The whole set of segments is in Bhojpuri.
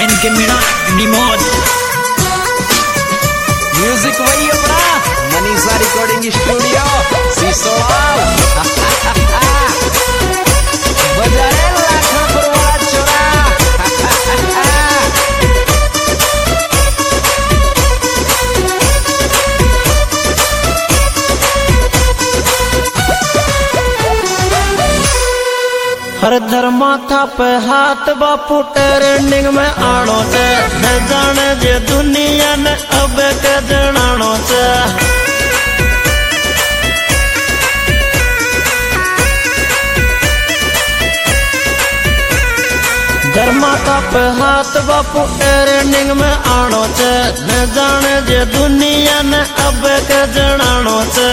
एनके मीणा निमोद म्यूजिक वही अपना मनीषा रिकॉर्डिंग स्टूडियो सिसोवाल बजाए लाखों पुरवा चोरा हर धर्माथा पे हाथ बापू ट्रेंडिंग में आनो से न जाने जे दुनिया ने अब के जनानो से धर्माथा पे हाथ बापू ट्रेंडिंग में आनो से न जाने जे दुनिया ने अब के जनानो से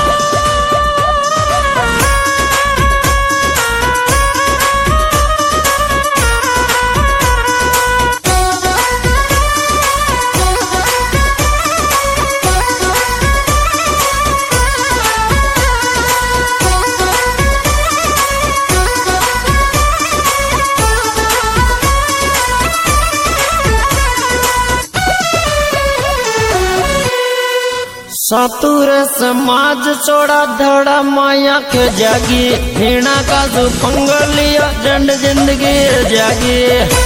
सातुर समाज छोड़ा धड़ा माया के जागी हीना का जो पंगलिया जंड जिंदगी जागी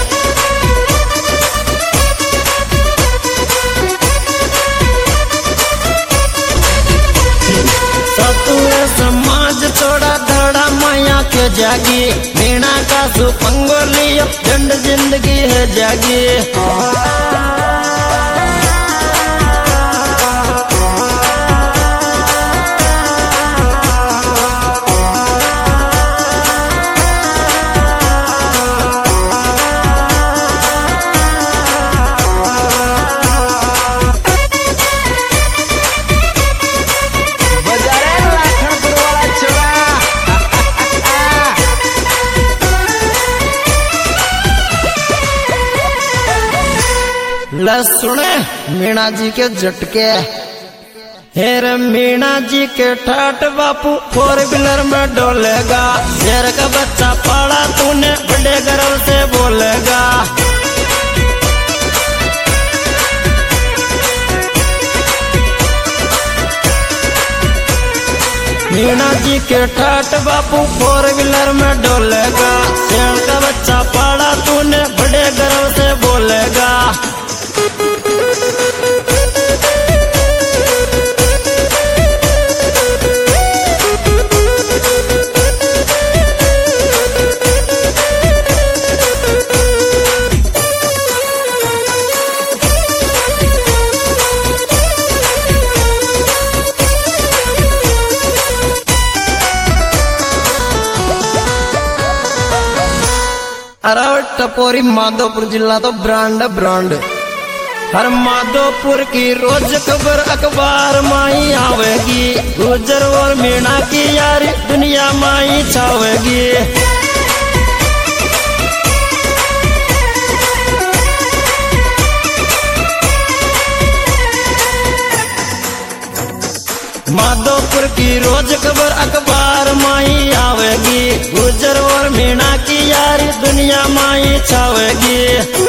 सातुर समाज छोड़ा धड़ा माया के जागी हीना का जो पंगलिया जंड जिंदगी है जागी सुने मीणा जी के झटके हेर मीणा जी के ठाट बापू फोर व्हीलर में डोलेगा शेर का बच्चा पाला तूने बड़े गर्व से बोलेगा मीणा जी के ठाट बापू फोर व्हीलर में डोलेगा शेर का बच्चा पाला तूने बड़े गर्व से बोलेगा अरावट टपोरी माधोपुर जिला तो ब्रांड ब्रांड हर माधोपुर की रोज खबर अखबार माई आवेगी गुजर और मीणा की यारी दुनिया माई छावेगी माधोपुर की रोज खबर अखबार माई आवेगी गुजर और मीणा की यारी दुनिया माई छावेगी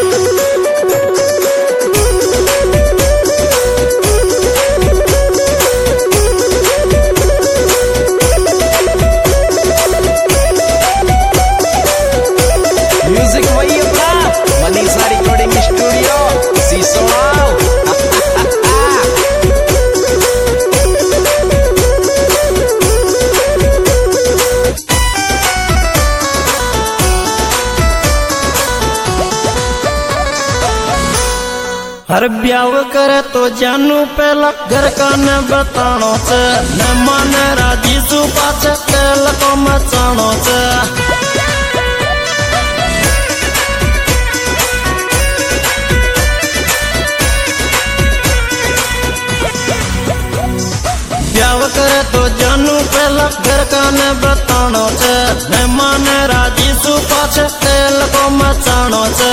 म्यूजिक वही अपना मनीषा रिकॉर्डिंग स्टूडियो सिसोवाल हर ब्याव करे तो जानू पहला घर का न बतानो से न माने राजी सु पाछे तेल को मचानो से ब्याव करे तो जानू पहला घर का न बतानो से न माने राजी सु पाछे तेल को मचानो से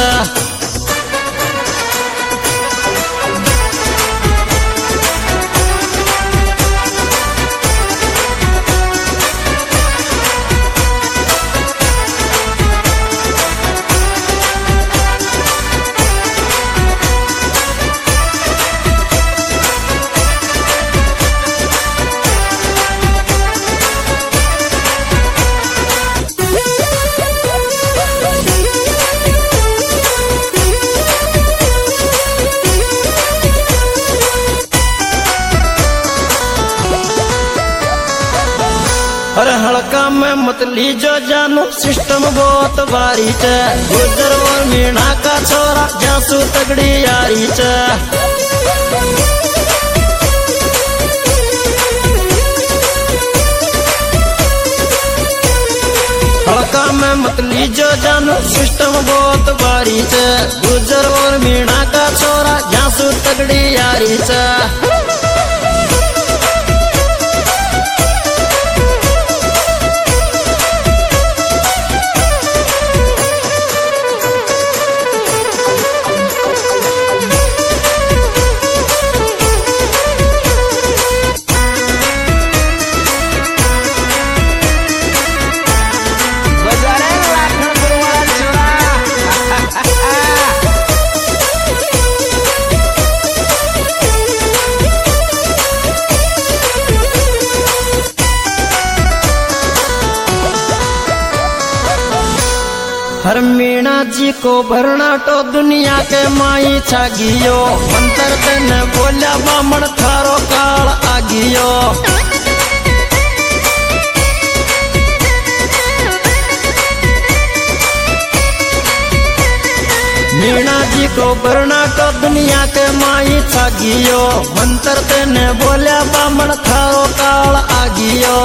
अरे हड़का में मत लीजो जानू सिस्टम बहुत भारी चे गुजर और मीणा का छोरा जासू तगड़ी यारी चे हड़का में मत लीजो जानू सिस्टम बहुत भारी चे गुजर और मीणा का छोरा जासू तगड़ी यारी चे हर मीणा जी को भरना तो दुनिया के माई छागियो मंत्र तन बोलिया बामण थारो काल आगियो मीणा जी को भरना तो दुनिया के माई छागियो मंत्र तन बोलिया बामण थारो काल आगियो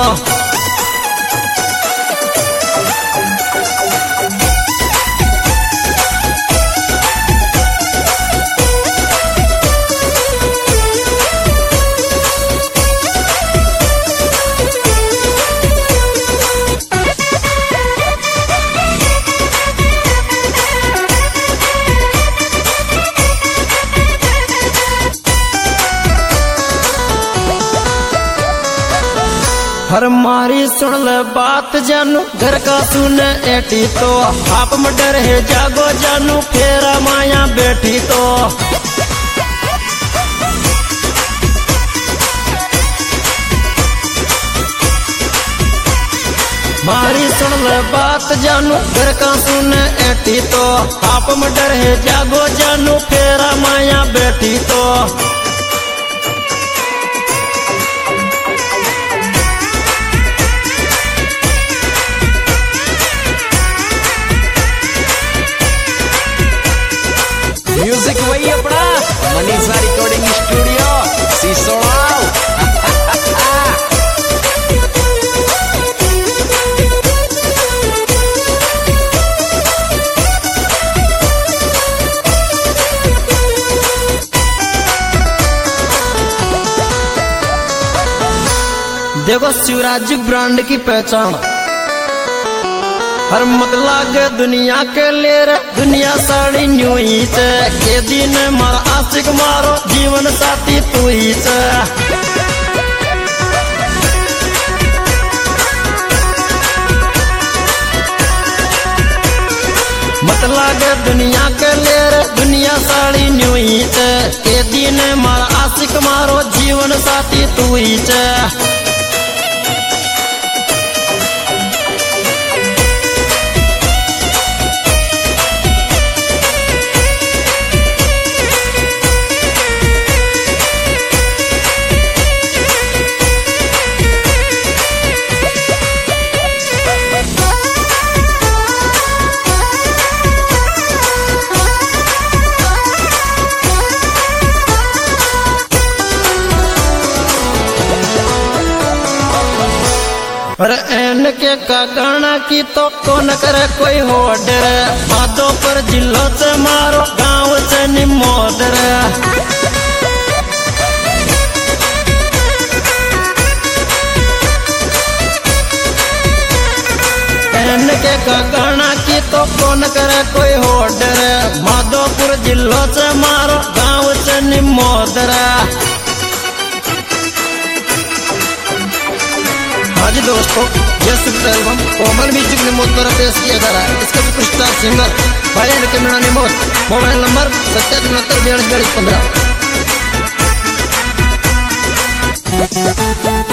हर मारी सुन ले बात जानू घर का सुन एटी तो आप में डर है जागो जानू फेरा माया बैठी तो मारी सुन ले बात जानू घर का सुन एटी तो आप में डर है जागो जानू फेरा माया बैठी तो म्यूजिक वही अपना मनीषा रिकॉर्डिंग स्टूडियो सिसोड़ाव। देखो शिवराज ब्रांड की पहचान हर मत लागे दुनिया के ले रे दुनिया साड़ी न्यू ही से के दिन मारा आशिक मारो जीवन साथी तू ही से मत लागे दुनिया के ले रे दुनिया साड़ी न्यू ही से के दिन मारा आशिक मारो जीवन साथी तू ही से पर एन के कागना की तो कौन करे कोई होडर माधो पर जिलो से मारो गाँव से निमोदर एन के कागना की तो कौन करे कोई होडर माधोपुर जिलो से मारो गाँव से निमोदर हाँ जी दोस्तों, यह सिर्फ एल्बम कोमल म्यूजिक ने मोद द्वारा पेश किया जा रहा है। इसका सुपरस्टार सिंगर भाई के मीणा निमोद। Mobile number 77 42 42 15।